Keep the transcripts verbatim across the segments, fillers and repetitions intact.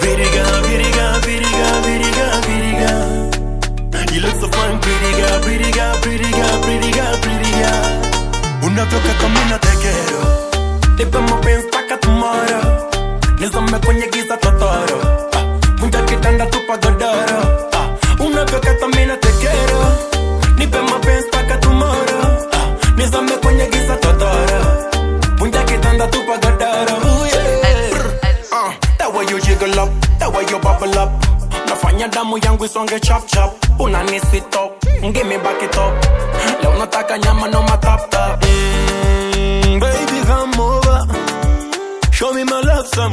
Pretty girl, pretty girl, pretty girl, pretty girl, pretty girl. You look so fine, pretty girl, pretty girl, pretty girl, pretty girl, pretty girl. Unavyoka kamina te quiero. Nipe mapenzi paka tomorrow. Nizame kwenye giza totoro. Vunja kitanda tupa godoro. Unavyoka kamina te quiero. Nipe mapenzi paka tomorrow. Nizame kwenye giza totoro. Vunja kitanda tupa godoro. Ooh yeah. Uh, that way you jiggle up, that way you bubble up. Nafanya damu yangu isonge chop chop. Unani sweet up, give me back it up. Leo nataka nyama no matap tap. Mm, baby come over, show me my love some.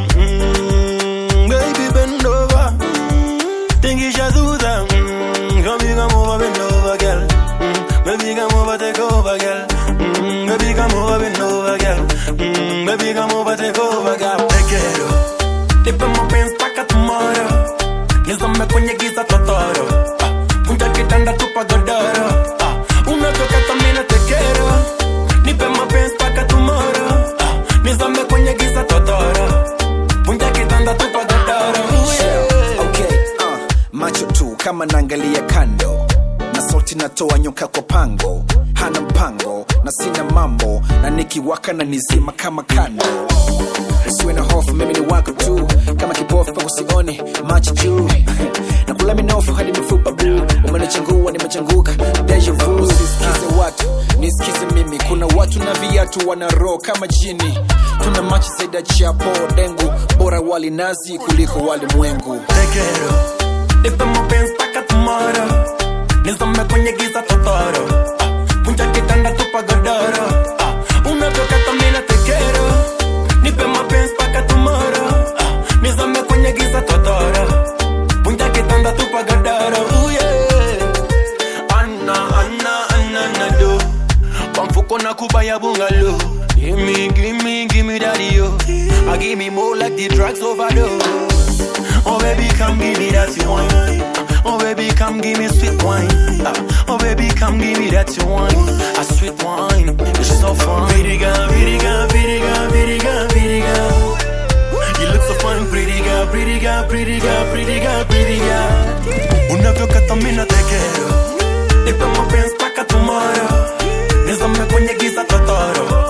Mm, baby bend over, think you should do that. Mm, baby come over, bend over, girl. Mm, baby come over, take over, girl. Mm, baby come over, bend over, girl. Mm, baby come over, take over, girl. Te quiero, nipe mapenzi paka tomorrow. Nizame kwenye giza totoro. Vunja kitanda tupa godoro. Unavyoka tamina te quiero. Nipe mapenzi paka tomorrow. Nizame kwenye giza totoro. Vunja kitanda tupa godoro. Okay, uh, macho tu kama naangalia kando. Na sauti natoa nyoka kwa pango. Hana mpango, na sina mambo. Na nikiwaka na nizima kama kando. Usiwe na hofu, mimi ni wako tu. Kama kipofu usione macho juu. Na kula minofu hadi mifupa blue. Umenichangua nimechanguka deja vu. Usisikize watu, nisikize mimi. Kuna watu na viatu wana roho kama jini. Tuna machi zaida chapo dengu. Bora wali nazi kuliko wali mwengu. Te quiero, nipe mapenzi paka tomorrow. Nizame kwenye giza totoro. Vunja kitanda tupa godoro. Unavyoka tamina te quiero. Nipe mapenzi paka tomorrow. Nizame kwenye giza totoro. Vunja kitanda tupa godoro. Ooh yeah. Anna, Anna, Anna, Anna do. Pamfuko na kubaya bungalow. Give me, give me, give me that yo. I give me more like the drugs overdose. Oh baby, come give me that you wine. Oh baby, come give me sweet wine. Oh baby, come give me that you wine. A sweet wine, it's so fun. Pretty girl, pretty girl, pretty girl, pretty girl, pretty girl. You look so fine, pretty girl, pretty girl, pretty girl, pretty girl, pretty girl. Unavyoka tamina te quiero. Nipe mapenzi paka tomorrow. Nizame kwenye giza totoro.